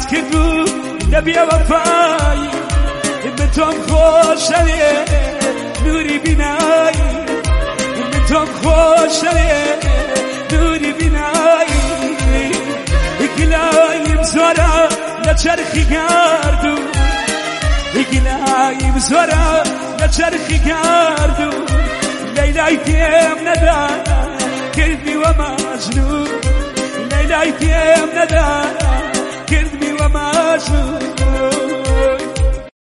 داوات كردو لبيا وفاي بتوم خوشني نوري بناي بتوم خوشني نوري بناي إقلايم زورا لچرخي گردو إقلايم زورا لچرخي گردو ليلى كيم ندى كردني ومجنون ليلى كيم ندى كردني ومجنون